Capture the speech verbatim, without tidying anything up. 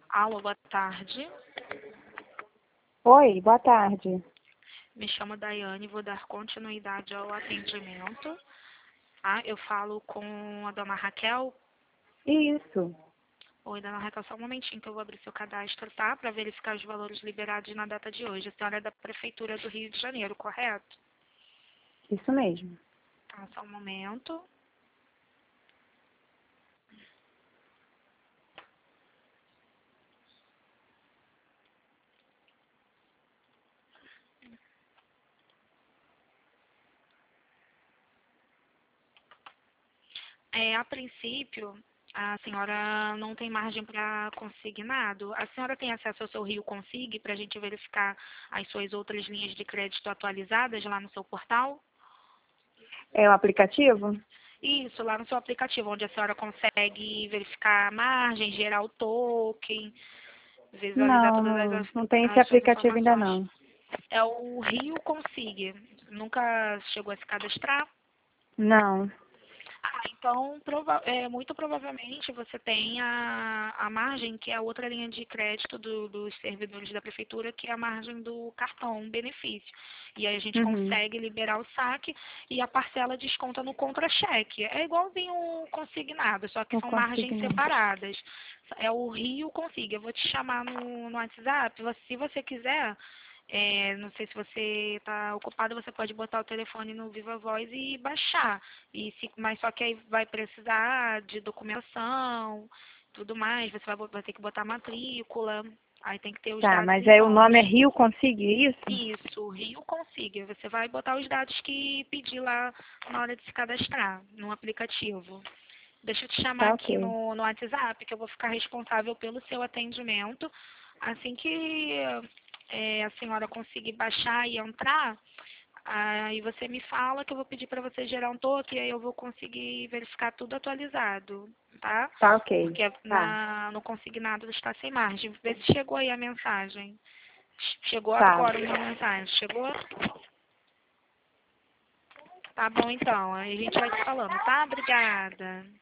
Alô, boa tarde. Oi, boa tarde. Me chamo Daiane, vou dar continuidade ao atendimento. Ah, eu falo com a dona Raquel. Isso, Oi, dona Raquel, só um momentinho que eu vou abrir seu cadastro, tá? Para verificar os valores liberados na data de hoje. A senhora é da Prefeitura do Rio de Janeiro, correto? isso mesmo. Tá, só um momento. É, a princípio, a senhora não tem margem para consignado. A senhora tem acesso ao seu Rio Consig para a gente verificar as suas outras linhas de crédito atualizadas lá no seu portal? É o aplicativo? Isso, lá no seu aplicativo, onde a senhora consegue verificar a margem, gerar o token, visualizar Não, todas não, as, não tem esse as suas aplicativo ainda informações. não. É o Rio Consig. Nunca chegou a se cadastrar? Não. Ah, então, prova é, muito provavelmente você tem a, a margem, que é a outra linha de crédito do- dos servidores da prefeitura, que é a margem do cartão benefício. E aí a gente Uhum. consegue liberar o saque e a parcela desconta no contra-cheque. É igualzinho o consignado, só que Não são consigo margens não. separadas. É o Rio Consig. Eu vou te chamar no, no WhatsApp. Você- Se você quiser, é, não sei se você está ocupado, você pode botar o telefone no Viva Voz e baixar. E se, mas só que aí vai precisar de documentação, tudo mais. Você vai, bo- vai ter que botar matrícula. Aí tem que ter os Tá, dados mas aí o nome é idôneos. Rio Consig, isso? Isso, Rio Consiga. Você vai botar os dados que pedir lá na hora de se cadastrar no aplicativo. Deixa eu te chamar Tá aqui ok. no, no WhatsApp, que eu vou ficar responsável pelo seu atendimento. Assim que é, a senhora conseguir baixar e entrar, aí você me fala que eu vou pedir para você gerar um toque e aí eu vou conseguir verificar tudo atualizado, tá? Tá ok. Porque Tá, na, no consignado está sem margem. Vê se chegou aí a mensagem. Chegou tá. agora uma mensagem. Chegou? Tá bom então. Aí a gente vai se falando, tá? Obrigada.